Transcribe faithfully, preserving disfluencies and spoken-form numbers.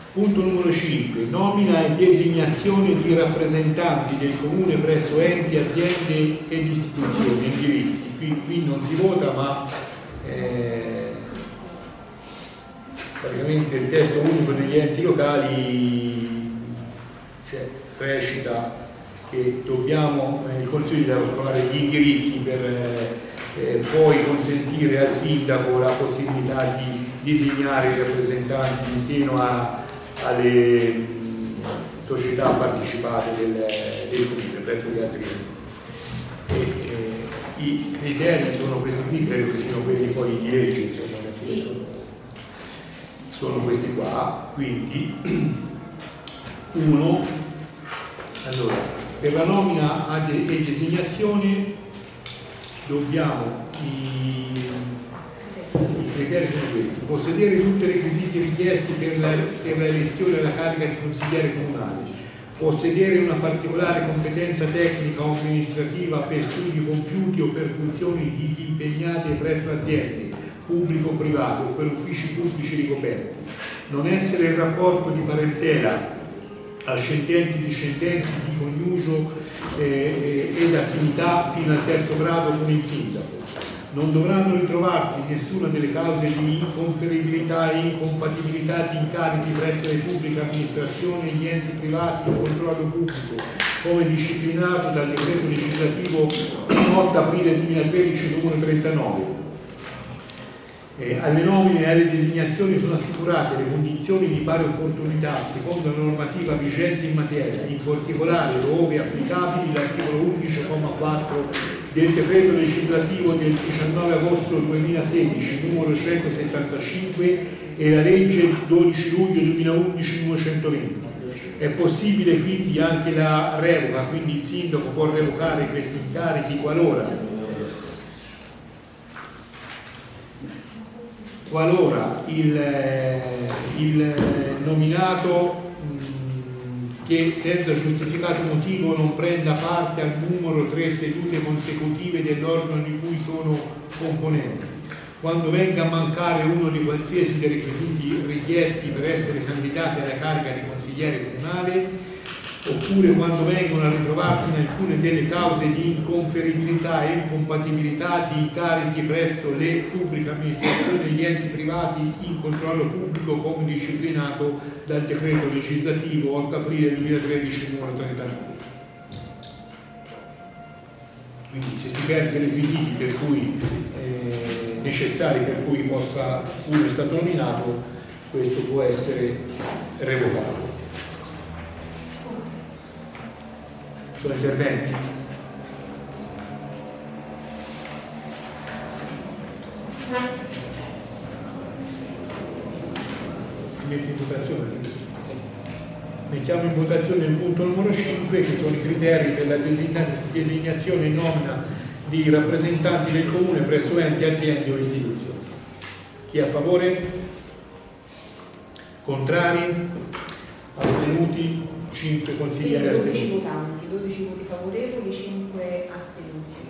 Punto numero cinque, nomina e designazione di rappresentanti del comune presso enti, aziende ed istituzioni, indirizzi. Qui, qui non si vota, ma eh, praticamente il testo unico degli enti locali, cioè, recita che dobbiamo, eh, il Consiglio deve trovare gli indirizzi per eh, poi consentire al sindaco la possibilità di disegnare i rappresentanti in seno a alle mh, società partecipate del, del comune presso gli altri enti. E, e, i criteri sono questi qui, credo che siano quelli poi di legge, insomma, sì. sono, sono questi qua. Quindi uno, allora, per la nomina e designazione dobbiamo i I criteri sono questi: possedere tutti i requisiti richiesti per la, per la elezione alla carica di consigliere comunale, possedere una particolare competenza tecnica o amministrativa per studi compiuti o per funzioni disimpegnate presso aziende, pubblico o privato, o per uffici pubblici ricoperti, non essere in rapporto di parentela, ascendenti, discendenti, di coniugio eh, ed affinità fino al terzo grado con il sindaco. Non dovranno ritrovarsi nessuna delle cause di inconferibilità e incompatibilità di incarichi presso le pubbliche amministrazioni e gli enti privati o controllo pubblico, come disciplinato dal decreto legislativo otto aprile duemilatredici numero trentanove. Eh, alle nomine e alle designazioni sono assicurate le condizioni di pari opportunità secondo la normativa vigente in materia, in particolare ove applicabili l'articolo undici comma quattro del decreto legislativo del diciannove agosto duemilasedici numero centosettantacinque e la legge dodici luglio duemilaundici numero centoventi. È possibile quindi anche la revoca, quindi il sindaco può revocare questi incarichi qualora qualora il, il nominato che senza giustificato motivo non prenda parte al numero tre sedute consecutive dell'organo di cui sono componenti, quando venga a mancare uno di qualsiasi dei requisiti richiesti per essere candidati alla carica di consigliere comunale, oppure quando vengono a ritrovarsi in alcune delle cause di inconferibilità e incompatibilità di incarichi presso le pubbliche amministrazioni e gli enti privati in controllo pubblico come disciplinato dal decreto legislativo otto aprile duemilatredici numero trentanove. Quindi se si perde i requisiti per cui eh, necessari per cui possa uno è stato nominato, questo può essere revocato. Sono interventi? Si mette in votazione? Sì. Mettiamo in votazione il punto numero cinque, che sono i criteri per la designazione e nomina di rappresentanti del comune presso enti, aziende o istituzioni. Chi è a favore? Contrari? Astenuti? cinque consiglieri astenuti. dodici votanti, dodici voti favorevoli, cinque astenuti.